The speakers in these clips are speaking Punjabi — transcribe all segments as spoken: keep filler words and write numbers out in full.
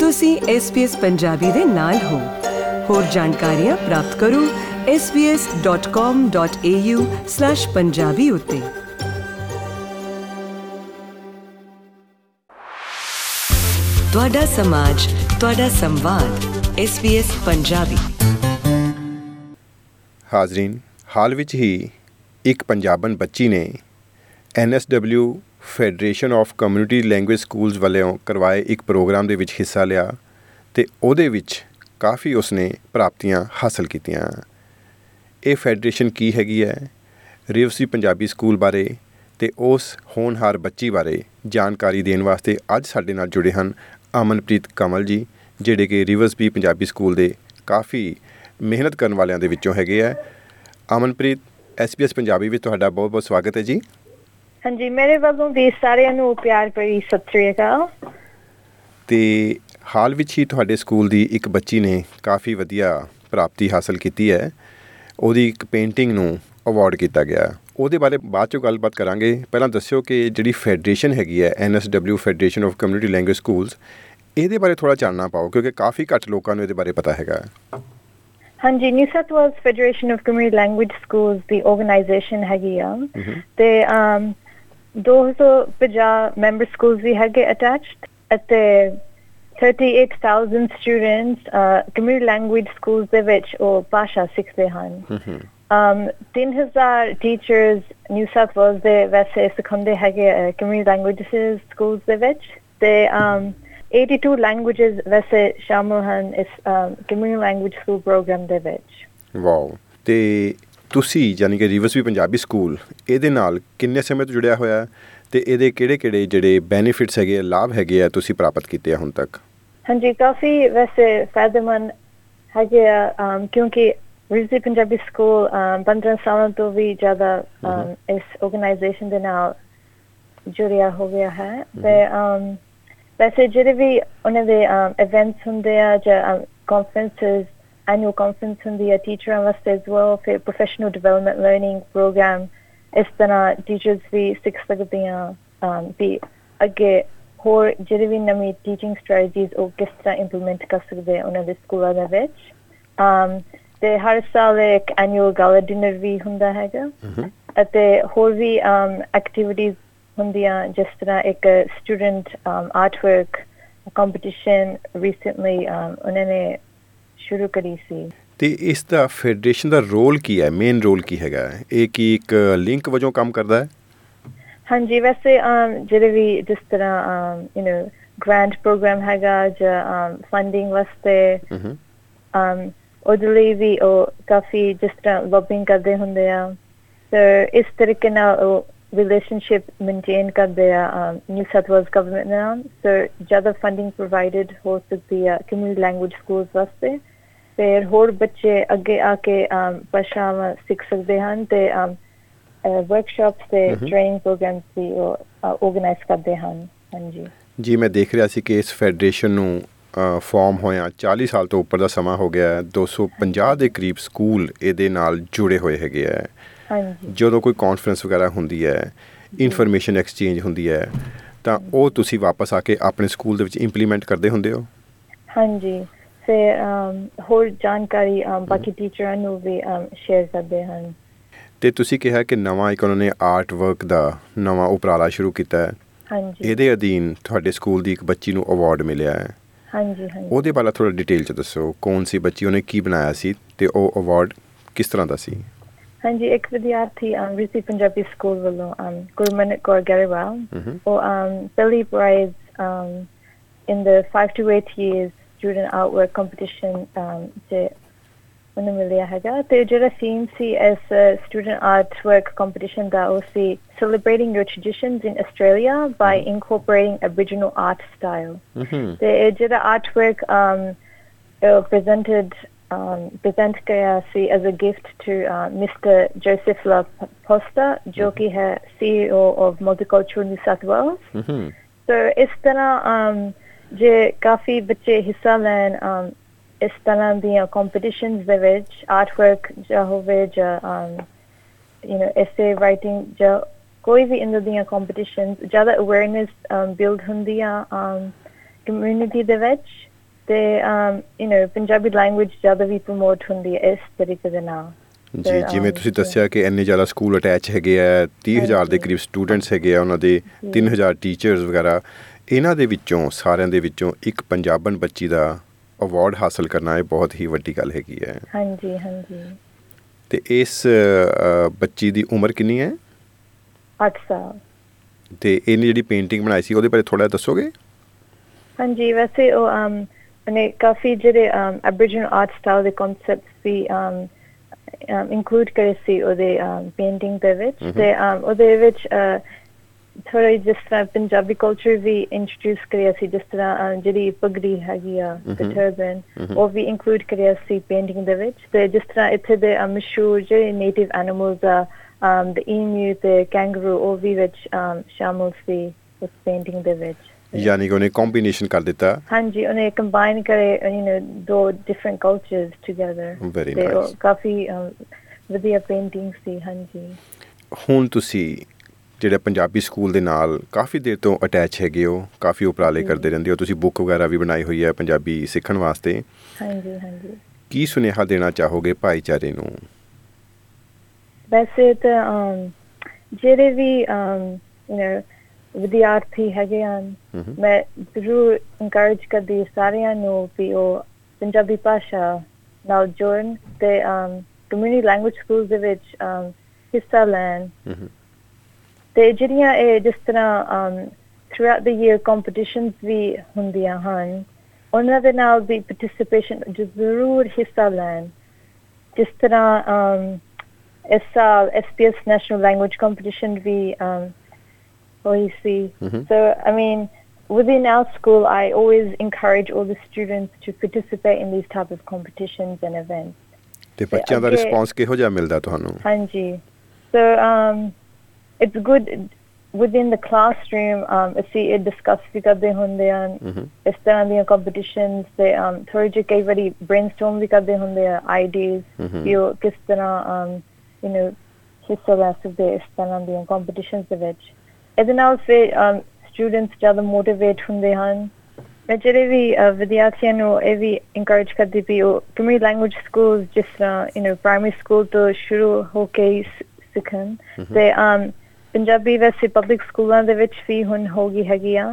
ਤੁਸੀਂ ਐਸ ਬੀ ਐਸ ਪੰਜਾਬੀ ਦੇ ਨਾਲ ਹੋ। ਹੋਰ ਜਾਣਕਾਰੀਆਂ ਪ੍ਰਾਪਤ ਕਰੋ S B S dot com dot a u slash Punjabi ਉੱਤੇ। ਤੁਹਾਡਾ ਸਮਾਜ, ਤੁਹਾਡਾ ਸੰਵਾਦ, ਐਸ ਬੀ ਐਸ ਪੰਜਾਬੀ। ਹਾਜ਼ਰੀਨ, ਹਾਲ ਵਿੱਚ ਹੀ ਇੱਕ ਪੰਜਾਬਣ ਬੱਚੀ ਨੇ N S W federation of community language schools ਵੱਲੋਂ ਕਰਵਾਏ ਇੱਕ ਪ੍ਰੋਗਰਾਮ ਦੇ ਵਿੱਚ ਹਿੱਸਾ ਲਿਆ ਅਤੇ ਉਹਦੇ ਵਿੱਚ ਕਾਫੀ ਉਸਨੇ ਪ੍ਰਾਪਤੀਆਂ ਹਾਸਲ ਕੀਤੀਆਂ। ਇਹ ਫੈਡਰੇਸ਼ਨ ਕੀ ਹੈਗੀ ਹੈ, ਰਿਵਸੀ ਪੰਜਾਬੀ ਸਕੂਲ ਬਾਰੇ ਅਤੇ ਉਸ ਹੋਣਹਾਰ ਬੱਚੀ ਬਾਰੇ ਜਾਣਕਾਰੀ ਦੇਣ ਵਾਸਤੇ ਅੱਜ ਸਾਡੇ ਨਾਲ ਜੁੜੇ ਹਨ ਅਮਨਪ੍ਰੀਤ ਕਮਲ ਜੀ, ਜਿਹੜੇ ਕਿ ਰਿਵਸਬੀ ਪੰਜਾਬੀ ਸਕੂਲ ਦੇ ਕਾਫੀ ਮਿਹਨਤ ਕਰਨ ਵਾਲਿਆਂ ਦੇ ਵਿੱਚੋਂ ਹੈਗੇ ਹੈ। Amanpreet, S B S Punjabi ਵਿੱਚ ਤੁਹਾਡਾ ਬਹੁਤ ਬਹੁਤ ਸਵਾਗਤ ਹੈ ਜੀ। ਹਾਂਜੀ, ਮੇਰੇ ਵੱਲੋਂ ਵੀ ਸਾਰਿਆਂ ਨੂੰ ਪਿਆਰ ਭਰੀ ਸਤਿ ਸ਼੍ਰੀ ਅਕਾਲ। ਅਤੇ ਹਾਲ ਵਿੱਚ ਹੀ ਤੁਹਾਡੇ ਸਕੂਲ ਦੀ ਇੱਕ ਬੱਚੀ ਨੇ ਕਾਫੀ ਵਧੀਆ ਪ੍ਰਾਪਤੀ ਹਾਸਲ ਕੀਤੀ ਹੈ। ਉਹਦੀ ਇੱਕ ਪੇਂਟਿੰਗ ਨੂੰ ਅਵਾਰਡ ਕੀਤਾ ਗਿਆ। ਉਹਦੇ ਬਾਰੇ ਬਾਅਦ 'ਚੋਂ ਗੱਲਬਾਤ ਕਰਾਂਗੇ। ਪਹਿਲਾਂ ਦੱਸਿਓ ਕਿ ਜਿਹੜੀ ਫੈਡਰੇਸ਼ਨ ਹੈਗੀ ਹੈ N S W federation of community language schools, ਇਹਦੇ ਬਾਰੇ ਥੋੜ੍ਹਾ ਜਾਣਨਾ ਪਾਓ ਕਿਉਂਕਿ ਕਾਫੀ ਘੱਟ ਲੋਕਾਂ ਨੂੰ ਇਹਦੇ ਬਾਰੇ ਪਤਾ ਹੈਗਾ। ਹਾਂਜੀ, New South Wales federation of community language schools ਦੀ ਆਰਗੇਨਾਈਜੇਸ਼ਨ ਹੈਗੀ ਆ ਅਤੇ ਦੋ ਸੌ ਪੰਜਾਹ ਮੈਂਬਰ ਸਕੂਲਸ ਵੀ ਹੈਗੇ ਅਟੈਚਡ ਅਤੇ thirty-eight thousand students community language schools ਦੇ ਵਿੱਚ ਉਹ ਭਾਸ਼ਾ ਸਿੱਖਦੇ ਹਨ। ਤਿੰਨ ਹਜ਼ਾਰ ਟੀਚਰਸ ਨਿਊ ਸਾਊਥ ਵੇਲਜ਼ ਦੇ ਵੈਸੇ ਸਿਖਾਉਂਦੇ ਹੈਗੇ ਕਮਿਊਨਿਟੀ ਲੈਂਗੁਏਜਿਸ ਸਕੂਲਸ ਦੇ ਵਿੱਚ ਅਤੇ eighty-two languages ਵੈਸੇ ਸ਼ਾਮਲ ਹਨ ਇਸ ਕਮਿਊਨਿਟੀ ਲੈਂਗੁਏਜ ਸਕੂਲ ਪ੍ਰੋਗਰਾਮ ਦੇ ਵਿੱਚ। ਵਾਓ! ਅਤੇ ਤੁਸੀਂ ਯਾਨੀ ਕਿ ਰਿਵਸਬੀ ਪੰਜਾਬੀ ਸਕੂਲ ਇਹਦੇ ਨਾਲ ਕਿੰਨੇ ਸਮੇਂ ਤੋਂ ਜੁੜਿਆ ਹੋਇਆ ਅਤੇ ਇਹਦੇ ਕਿਹੜੇ ਕਿਹੜੇ ਜਿਹੜੇ ਬੈਨੀਫਿਟਸ ਹੈਗੇ ਆ, ਲਾਭ ਹੈਗੇ ਆ ਤੁਸੀਂ ਪ੍ਰਾਪਤ ਕੀਤੇ ਆ ਹੁਣ ਤੱਕ? ਹਾਂਜੀ, ਕਾਫੀ ਵੈਸੇ ਫਾਇਦੇਮੰਦ ਹੈਗੇ ਆ ਕਿਉਂਕਿ ਰਿਵਸਬੀ ਪੰਜਾਬੀ ਸਕੂਲ ਪੰਦਰਾਂ ਸਾਲਾਂ ਤੋਂ ਵੀ ਜ਼ਿਆਦਾ ਇਸ ਆਰਗੇਨਾਈਜੇਸ਼ਨ ਦੇ ਨਾਲ ਜੁੜਿਆ ਹੋ ਗਿਆ ਹੈ ਅਤੇ ਵੈਸੇ ਜਿਹੜੇ ਵੀ ਉਹਨਾਂ ਦੇ ਇਵੈਂਟਸ ਹੁੰਦੇ ਆ ਜਾਂ ਕਾਨਫਰੰਸਿਸ, ਐਨੂਅਲ ਕਾਨਫਰੰਸ ਹੁੰਦੀ ਆ ਟੀਚਰਾਂ ਵਾਸਤੇ ਐਜ਼ ਵੈਲ, ਫਿਰ ਪ੍ਰੋਫੈਸ਼ਨਲ ਡਿਵੈਲਪਮੈਂਟ ਲਰਨਿੰਗ ਪ੍ਰੋਗਰਾਮ, ਇਸ ਤਰ੍ਹਾਂ ਟੀਚਰਸ ਵੀ ਸਿੱਖ ਸਕਦੀਆਂ ਵੀ ਅੱਗੇ ਹੋਰ ਜਿਹੜੇ ਵੀ ਨਵੀਂ ਟੀਚਿੰਗ ਸਟ੍ਰੈਟਜੀਜ਼ ਉਹ ਕਿਸ ਤਰ੍ਹਾਂ ਇੰਪਲੀਮੈਂਟ ਕਰ ਸਕਦੇ ਉਹਨਾਂ ਦੇ ਸਕੂਲਾਂ ਦੇ ਵਿੱਚ। ਅਤੇ ਹਰ ਸਾਲ ਇੱਕ ਐਨੂਅਲ ਗਾਲਾ ਡਿਨਰ ਵੀ ਹੁੰਦਾ ਹੈਗਾ ਅਤੇ ਹੋਰ ਵੀ ਐਕਟੀਵਿਟੀਜ਼ ਹੁੰਦੀਆਂ ਜਿਸ ਤਰ੍ਹਾਂ ਇੱਕ student art work competition recently ਉਹਨਾਂ ਨੇ ਸ਼ੁਰੂ ਕਰੀ ਸੀ। ਅਤੇ ਇਸ ਦਾ ਫੈਡਰੇਸ਼ਨ ਦਾ ਰੋਲ ਕੀ ਹੈ, ਮੇਨ ਰੋਲ ਕੀ ਹੈਗਾ? ਇਹ ਕੀ ਇੱਕ ਲਿੰਕ ਵਜੋਂ ਕੰਮ ਕਰਦਾ ਹੈ? ਹਾਂਜੀ, ਵੈਸੇ ਜਿਹੜੇ ਵੀ ਜਿਸ ਤਰ੍ਹਾਂ ਯੂ ਨੋ ਗ੍ਰਾਂਟ ਪ੍ਰੋਗਰਾਮ ਹੈਗਾ ਜਾਂ ਫੰਡਿੰਗ ਵਾਸਤੇ ਉਹਦੇ ਲਈ ਵੀ ਉਹ ਕਾਫੀ ਜਿਸ ਤਰ੍ਹਾਂ ਲੌਬਿੰਗ ਕਰਦੇ ਹੁੰਦੇ ਆ ਅਤੇ ਇਸ ਤਰੀਕੇ ਨਾਲ ਉਹ ਰਿਲੇਸ਼ਨਸ਼ਿਪ ਮੇਨਟੇਨ ਕਰਦੇ ਆ ਨਿਊ ਸਾਊਥ ਵੇਲਜ਼ ਗਵਰਨਮੈਂਟ ਨਾਲ। ਸੋ ਜ਼ਿਆਦਾ ਫੰਡਿੰਗ ਪ੍ਰੋਵਾਈਡਡ ਹੋ ਸਕਦੀ ਆ ਕਮਿਊਨਿਟੀ ਲੈਂਗੁਏਜ ਸਕੂਲਸ ਵਾਸਤੇ। ਫਿਰ ਹੋਰ ਬੱਚੇ ਅੱਗੇ ਆ ਕੇ ਭਾਸ਼ਾਵਾਂ ਸਿੱਖ ਸਕਦੇ ਹਨ ਅਤੇ ਵਰਕਸ਼ਾਪਸ ਅਤੇ ਟ੍ਰੇਨਿੰਗ ਪ੍ਰੋਗਰਾਮਸ ਵੀ ਉਹ ਆਰਗੇਨਾਈਜ਼ ਕਰਦੇ ਹਨ। ਹਾਂਜੀ ਜੀ, ਮੈਂ ਦੇਖ ਰਿਹਾ ਸੀ ਕਿ ਇਸ ਫੈਡਰੇਸ਼ਨ ਨੂੰ ਫਾਰਮ ਹੋਇਆ ਚਾਲੀ ਸਾਲ ਤੋਂ ਉੱਪਰ ਦਾ ਸਮਾਂ ਹੋ ਗਿਆ। ਦੋ ਸੌ ਪੰਜਾਹ ਦੇ ਕਰੀਬ ਸਕੂਲ ਇਹਦੇ ਨਾਲ ਜੁੜੇ ਹੋਏ ਹੈਗੇ ਹੈ। ਜਦੋਂ ਕੋਈ ਕਾਨਫਰੰਸ ਵਗੈਰਾ ਹੁੰਦੀ ਹੈ, ਇਨਫੋਰਮੇਸ਼ਨ ਐਕਸਚੇਂਜ ਹੁੰਦੀ ਹੈ ਤਾਂ ਉਹ ਤੁਸੀਂ ਵਾਪਸ ਆ ਕੇ ਆਪਣੇ ਸਕੂਲ ਦੇ ਵਿੱਚ ਇੰਪਲੀਮੈਂਟ ਕਰਦੇ ਹੁੰਦੇ ਹੋ? ਹਾਂਜੀ, ਫਿਰ ਹੋਰ ਜਾਣਕਾਰੀ ਬਾਕੀ ਟੀਚਰਾਂ ਨੂੰ ਵੀ ਸ਼ੇਅਰ ਕਰਦੇ ਹਨ। ਅਤੇ ਤੁਸੀਂ ਕਿਹਾ ਕਿ ਨਵਾਂ ਇੱਕ ਉਹਨਾਂ ਨੇ ਆਰਟ ਵਰਕ ਦਾ ਨਵਾਂ ਉਪਰਾਲਾ ਸ਼ੁਰੂ ਕੀਤਾ ਹੈ। ਹਾਂਜੀ, ਇਹਦੇ ਅਧੀਨ ਤੁਹਾਡੇ ਸਕੂਲ ਦੀ ਇੱਕ ਬੱਚੀ ਨੂੰ ਅਵਾਰਡ ਮਿਲਿਆ ਹੈ। ਹਾਂਜੀ ਹਾਂਜੀ ਉਹਦੇ ਬਾਰੇ ਥੋੜ੍ਹਾ ਡਿਟੇਲ 'ਚ ਦੱਸੋ, ਕੌਣ ਸੀ ਬੱਚੀ, ਉਹਨੇ ਕੀ ਬਣਾਇਆ ਸੀ ਅਤੇ ਉਹ ਅਵਾਰਡ ਕਿਸ ਤਰ੍ਹਾਂ ਦਾ ਸੀ? ਹਾਂਜੀ, ਇੱਕ ਵਿਦਿਆਰਥੀ ਰਿਵਸਬੀ ਪੰਜਾਬੀ ਸਕੂਲ ਵੱਲੋਂ ਗੁਰਮਨਿਤ ਕੌਰ ਗਰੇਵਾਲ, ਉਹ ਪਹਿਲੀ prize in the five to eight years student art work competition 'ਚ ਉਹਨੂੰ ਮਿਲਿਆ ਹੈਗਾ। ਅਤੇ ਜਿਹੜਾ ਥੀਮ ਸੀ ਇਸ ਸਟੂਡੈਂਟ ਆਰਟ ਵਰਕ ਕੰਪੀਟੀਸ਼ਨ ਦਾ ਉਹ ਸੀ celebrating your traditions in Australia by incorporating Aboriginal art style। ਅਤੇ ਇਹ ਜਿਹੜਾ ਆਰਟ ਵਰਕ presented ਪ੍ਰੈਜ਼ੈਂਟ ਕੀਤਾ ਸੀ as a gift to mister Joseph La Posta, ਜੋ ਕਿ ਹੈ C E O of multicultural New South Wales. So ਇਸ ਤਰ੍ਹਾਂ ਜੇ ਕਾਫੀ ਬੱਚੇ ਹਿੱਸਾ ਲੈਣ ਇਸ ਤਰ੍ਹਾਂ ਦੀਆਂ ਕੰਪੀਟੀਸ਼ਨਸ ਦੇ ਵਿੱਚ, ਆਰਟ ਵਰਕ ਜਾਂ ਹੋਵੇ ਜਾਂ ਯੂ ਨੋ ਐਸੇ ਰਾਈਟਿੰਗ ਜਾਂ ਕੋਈ ਵੀ ਇਹਨਾਂ ਦੀਆਂ ਕੰਪੀਟੀਸ਼ਨਸ, ਜ਼ਿਆਦਾ ਅਵੇਅਰਨੈਸ ਬਿਲਡ ਹੁੰਦੀ ਆ ਕਮਿਊਨਿਟੀ ਦੇ ਵਿੱਚ ਤੇ um you know Punjabi language ਜ਼ਿਆਦਾ ਵੀ ਪ੍ਰਮੋਟ ਹੁੰਦੀ ਹੈ ਇਸ ਤਰੀਕੇ ਦੇ ਨਾਲ। ਜੀ ਜਿਵੇਂ ਤੁਸੀਂ ਦੱਸਿਆ ਕਿ ਇੰਨੇ ਜ਼ਿਆਦਾ ਸਕੂਲ ਅਟੈਚ ਹੈਗੇ ਆ, ਤੀਹ ਹਜ਼ਾਰ ਦੇ ਕਰੀਬ ਸਟੂਡੈਂਟਸ ਹੈਗੇ ਆ, ਉਹਨਾਂ ਦੇ ਤਿੰਨ ਹਜ਼ਾਰ ਟੀਚਰਸ ਵਗੈਰਾ, ਇਹਨਾਂ ਦੇ ਵਿੱਚੋਂ ਸਾਰਿਆਂ ਦੇ ਵਿੱਚੋਂ ਇੱਕ ਪੰਜਾਬਣ ਬੱਚੀ ਦਾ ਅਵਾਰਡ ਹਾਸਲ ਕਰਨਾ ਇਹ ਬਹੁਤ ਹੀ ਵੱਡੀ ਗੱਲ ਹੈਗੀ ਹੈ। ਹਾਂਜੀ ਹਾਂਜੀ। ਤੇ ਇਸ ਬੱਚੀ ਦੀ ਉਮਰ ਕਿੰਨੀ ਹੈ? ਅੱਠ ਸਾਲ। ਤੇ ਇਹਨੇ ਜਿਹੜੀ ਪੇਂਟਿੰਗ ਬਣਾਈ ਸੀ ਉਹਦੇ ਬਾਰੇ ਥੋੜ੍ਹਾ ਦੱਸੋਗੇ? ਹਾਂਜੀ, ਵੈਸੇ ਉਹ ਉਹਨੇ ਕਾਫੀ ਜਿਹੜੇ ਐਬਰੀਜਨਲ ਆਰਟ ਸਟਾਈਲ ਦੇ ਕਨਸੈਪਟਸ ਵੀ ਇਨਕਲੂਡ ਕਰੇ ਸੀ ਉਹਦੇ ਪੇਂਟਿੰਗ ਦੇ ਵਿੱਚ। ਤੇ ਉਹਦੇ ਵਿੱਚ ਥੋੜ੍ਹਾ ਜਿਸ ਤਰ੍ਹਾਂ ਪੰਜਾਬੀ ਕਲਚਰ ਵੀ ਇੰਟਰੋਡਿਊਸ ਕਰਿਆ ਸੀ, ਜਿਸ ਤਰ੍ਹਾਂ ਜਿਹੜੀ ਪਗੜੀ ਹੈਗੀ ਆ ਤੇ ਟਰਬਨ, ਉਹ ਵੀ ਇਨਕਲੂਡ ਕਰਿਆ ਸੀ ਪੇਂਟਿੰਗ ਦੇ ਵਿੱਚ। ਤੇ ਜਿਸ ਤਰ੍ਹਾਂ ਇੱਥੇ ਦੇ ਮਸ਼ਹੂਰ ਜਿਹੜੇ ਨੇਟਿਵ ਐਨੀਮਲਸ ਆ, ਦ ਈਮਿਊ ਤੇ ਕੈਂਗਰੂ, ਉਹ ਵੀ ਵਿੱਚ ਸ਼ਾਮਲ ਸੀ ਉਸ ਪੇਂਟਿੰਗ ਦੇ ਵਿੱਚ। ਯਾਨੀ ਕਿ ਉਹਨੇ ਕੰਬੀਨੇਸ਼ਨ ਕਰ ਦਿੱਤਾ। ਹਾਂਜੀ, ਉਹਨੇ ਕੰਬਾਈਨ ਕਰੇ ਯੂ نو ਦੋ ਡਿਫਰੈਂਟ ਕਲਚਰਸ ਟੁਗੇਦਰ। ਵੈਰੀ ਤੇ ਨਾਈਸ। ਕਾਫੀ ਵਧੀਆ ਪੇਂਟਿੰਗ ਸੀ। ਹਾਂਜੀ। ਹੁਣ ਤੁਸੀਂ ਜਿਹੜੇ ਪੰਜਾਬੀ ਸਕੂਲ ਦੇ ਨਾਲ ਕਾਫੀ ਦੇਰ ਤੋਂ ਅਟੈਚ ਹੈਗੇ ਹੋ, ਕਾਫੀ ਉਪਰਾਲੇ ਕਰਦੇ ਰਹਿੰਦੇ ਹੋ, ਤੁਸੀਂ ਬੁੱਕ ਵਗੈਰਾ ਵੀ ਬਣਾਈ ਹੋਈ ਹੈ ਪੰਜਾਬੀ ਸਿੱਖਣ ਵਾਸਤੇ। ਹਾਂਜੀ ਹਾਂਜੀ। ਕੀ ਸੁਨੇਹਾ ਦੇਣਾ ਚਾਹੋਗੇ ਭਾਈਚਾਰੇ ਨੂੰ? ਵੈਸੇ ਤਾਂ ਜਿਹੜੇ ਵੀ ਯੂ نو ਵਿਦਿਆਰਥੀ ਹੈਗੇ ਹਨ, ਮੈਂ ਜ਼ਰੂਰ ਇਨਕਰੇਜ ਕਰਦੀ ਸਾਰਿਆਂ ਨੂੰ ਵੀ ਉਹ ਪੰਜਾਬੀ ਭਾਸ਼ਾ ਨਾਲ ਜੁੜਨ ਤੇ ਕਮਿਊਨਿਟੀ ਲੈਂਗੁਏਜ ਸਕੂਲ ਦੇ ਵਿੱਚ ਹਿੱਸਾ ਲੈਣ। ਤੇ ਜਿਹੜੀਆਂ ਇਹ ਜਿਸ ਤਰ੍ਹਾਂ throughout the year competitions ਵੀ ਹੁੰਦੀਆਂ ਹਨ, ਉਹਨਾਂ ਦੇ ਨਾਲ ਵੀ ਪਾਰਟਿਸਿਪੇਸ਼ਨ ਜ਼ਰੂਰ ਹਿੱਸਾ ਲੈਣ। ਜਿਸ ਤਰ੍ਹਾਂ ਇਸ ਸਾਲ S P S national language competition ਵੀ ਹੋਈ ਸੀ। So I mean, within our school, I always encourage all the students to participate in these type of competitions and events. ਤੇ ਬੱਚਿਆਂ ਦਾ ਰਿਸਪੌਂਸ ਕਿਹੋ ਜਿਹਾ ਮਿਲਦਾ ਤੁਹਾਨੂੰ? ਹਾਂਜੀ। So um, it's good within the classroom. Um, ਅਸੀਂ ਇਹ ਡਿਸਕਸ ਵੀ ਕਰਦੇ ਹੁੰਦੇ ਹਨ ਇਸ ਤਰ੍ਹਾਂ ਦੀਆਂ ਕੰਪੀਟੀਸ਼ਨਸ ਤੇ ਥੋੜ੍ਹੀ ਜਿਹੀ ਕਈ ਵਾਰੀ ਬ੍ਰੇਨਸਟੋਰਮ ਵੀ ਕਰਦੇ ਹੁੰਦੇ ਆ ਆਈਡੀਆਜ਼ ਕਿ ਉਹ ਕਿਸ ਤਰ੍ਹਾਂ ਯੂ نو ਹਿੱਸਾ ਲੈ ਸਕਦੇ ਇਸ ਤਰ੍ਹਾਂ ਦੀਆਂ ਕੰਪੀਟੀਸ਼ਨਸ ਦੇ ਵਿੱਚ। ਇਹਦੇ ਨਾਲ ਫਿਰ ਸਟੂਡੈਂਟਸ ਜ਼ਿਆਦਾ ਮੋਟੀਵੇਟ ਹੁੰਦੇ ਹਨ। ਮੈਂ ਜਿਹੜੇ ਵੀ ਵਿਦਿਆਰਥੀਆਂ ਨੂੰ ਇਹ ਵੀ ਇਨਕਰੇਜ ਕਰਦੀ ਵੀ ਉਹ ਕਮਿਊਨਿਟੀ ਲੈਂਗੁਏਜ ਸਕੂਲ ਜਿਸ ਤਰ੍ਹਾਂ ਯੂ نو ਪ੍ਰਾਇਮਰੀ ਸਕੂਲ ਤੋਂ ਸ਼ੁਰੂ ਹੋ ਕੇ ਸਿੱਖਣ। ਤੇ ਪੰਜਾਬੀ ਵੈਸੇ ਪਬਲਿਕ ਸਕੂਲਾਂ ਦੇ ਵਿੱਚ ਵੀ ਹੁਣ ਹੋ ਗਈ ਹੈਗੀ ਆ।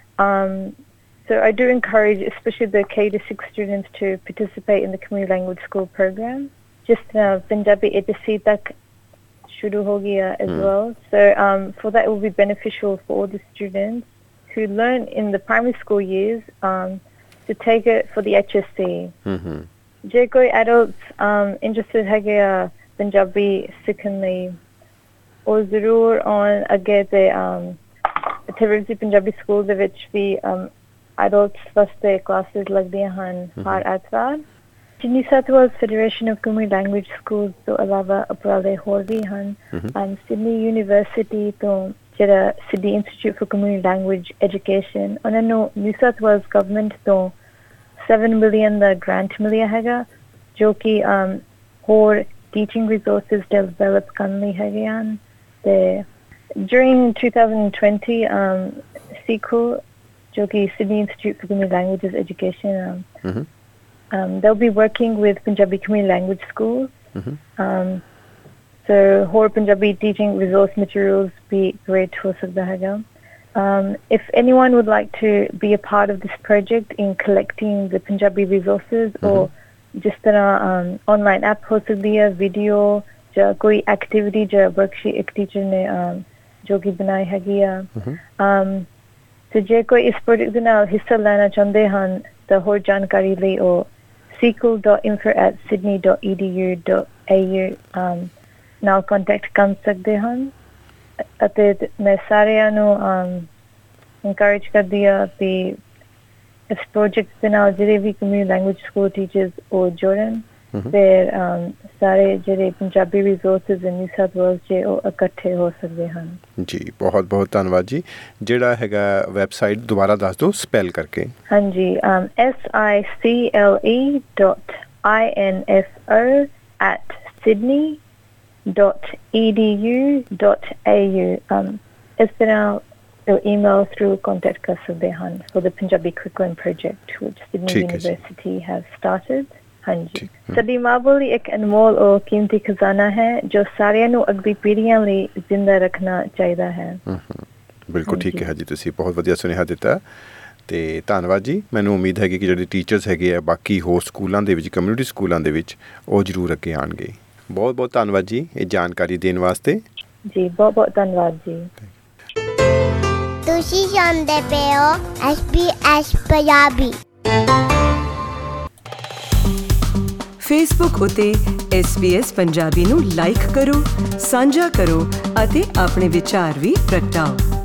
So I do encourage especially the K to six students to participate in the community language school program. ਜਿਸ ਤਰ੍ਹਾਂ ਪੰਜਾਬੀ A to C ਤੱਕ shuru ho gaya as mm. well. So um, for that it will be beneficial for all the students who learn in the primary school years um, to take it for the H S C. Mm-hmm. Je koi adults um, interested hai gaya Punjabi sikhan lai aur zarur on age te um, Ritzi Punjabi school de vich bhi um, adults vaste classes lagdiyan han har atwar। New South Wales Federation of Community Language Schools ਤੋਂ ਇਲਾਵਾ ਉਪਰਾਲੇ ਹੋਰ ਵੀ ਹਨ। ਸਿਡਨੀ ਯੂਨੀਵਰਸਿਟੀ ਤੋਂ ਜਿਹੜਾ Sydney institute for community language education, ਉਹਨਾਂ ਨੂੰ ਨਿਊ ਸਾਊਥ ਵੇਲਸ ਗਵਰਨਮੈਂਟ ਤੋਂ ਸੈਵਨ ਮਿਲੀਅਨ ਦਾ ਗ੍ਰਾਂਟ ਮਿਲਿਆ ਹੈਗਾ, ਜੋ ਕਿ ਹੋਰ ਟੀਚਿੰਗ ਰਿਸੋਰਸਿਸ ਡਿਵੈਲਪ ਕਰਨ ਲਈ ਹੈਗੇ ਹਨ। ਤੇ during twenty twenty um, ਸਿੱਖੋ ਜੋ ਕਿ Sydney institute for community language education Um, they'll be working with Punjabi community language schools. Mm-hmm. Um, so, whole Punjabi teaching resource materials be great for sakda hai. Um, if anyone would like to be a part of this project in collecting the Punjabi resources, mm-hmm. or just tarah um, online app ho sakdi hai, video ja koi activity ja worksheet ek teacher ne um, jo ki banai hegi hai. Mm-hmm. Um, so je koi is project de naal hissa lena chahde han ta hor jankari lai o sequel dot info at sydney dot e d u dot a u um, ਨਾਲ ਕੰਟੈਕਟ ਕਰ ਸਕਦੇ ਹਨ। ਅਤੇ ਮੈਂ ਸਾਰਿਆਂ ਨੂੰ ਇਨਕਰੇਜ ਕਰਦੀ ਹਾਂ ਕਿ ਇਸ ਪ੍ਰੋਜੈਕਟ ਦੇ ਨਾਲ ਜਿਹੜੇ ਵੀ ਕਮਿਊਨਿਟੀ ਲੈਂਗੁਏਜ ਸਕੂਲ ਟੀਚਰਸ ਉਹ ਜੁੜਨ। ਫਿਰ ਸਾਰੇ ਜਿਹੜੇ Punjabi resources New South Wales 'ਚ ਉਹ ਇਕੱਠੇ ਹੋ ਸਕਦੇ ਹਨ। ਜੀ ਬਹੁਤ ਬਹੁਤ ਧੰਨਵਾਦ ਜੀ। ਜਿਹੜਾ ਹੈਗਾ ਵੈਬਸਾਈਟ ਦੁਬਾਰਾ ਦੱਸ ਦਿਓ ਸਪੈਲ ਕਰਕੇ। ਹਾਂਜੀ, S I C L E dot I N S O at Sydney dot e d u dot a u। Um, ਇਸ ਤਰ੍ਹਾਂ ਉਹ ਈਮੇਲ ਥਰੂ ਕੰਟੈਕਟ ਕਰ ਸਕਦੇ ਹਨ for the Punjabi curriculum project which Sydney ਠੀਕ ਹੈ ਜੀ। University has started। ਹਾਂਜੀ, ਠੀਕ, ਹਮ। ਸਾਡੀ ਮਾਂ ਬੋਲੀ ਇੱਕ ਅਨਮੋਲ ਔਰ ਕੀਮਤੀ ਖਜ਼ਾਨਾ ਹੈ ਜੋ ਸਾਰਿਆਂ ਨੂੰ ਅਗਲੀ ਪੀੜ੍ਹੀਆਂ ਲਈ ਜ਼ਿੰਦਾ ਰੱਖਣਾ ਚਾਹੀਦਾ ਹੈ। ਹਮ, ਹਮ, ਬਿਲਕੁਲ ਠੀਕ ਹਾਂਜੀ। ਕਿਹਾ ਜੀ, ਤੁਸੀਂ ਬਹੁਤ ਵਧੀਆ ਸੁਨੇਹਾ ਦਿੱਤਾ ਅਤੇ ਧੰਨਵਾਦ ਜੀ। ਮੈਨੂੰ ਉਮੀਦ ਹੈਗੀ ਕਿ ਜਿਹੜੇ ਟੀਚਰਸ ਹੈਗੇ ਆ ਬਾਕੀ ਹੋਰ ਸਕੂਲਾਂ ਦੇ ਵਿੱਚ, ਕਮਿਊਨਿਟੀ ਸਕੂਲਾਂ ਦੇ ਵਿੱਚ, ਉਹ ਜ਼ਰੂਰ ਅੱਗੇ ਆਉਣਗੇ। ਬਹੁਤ ਬਹੁਤ ਧੰਨਵਾਦ ਜੀ ਇਹ ਜਾਣਕਾਰੀ ਦੇਣ ਵਾਸਤੇ। ਜੀ ਬਹੁਤ ਬਹੁਤ ਧੰਨਵਾਦ ਜੀ। ਤੁਸੀਂ ਸੁਣਦੇ ਪਏ ਹੋ S B S Punjabi. Facebook ਉਤੇ ਐਸ ਬੀ ਐਸ ਪੰਜਾਬੀ ਨੂੰ ਲਾਈਕ ਕਰੋ, ਸਾਂਝਾ ਕਰੋ ਅਤੇ ਆਪਣੇ ਵਿਚਾਰ ਵੀ ਪ੍ਰਗਟਾਓ।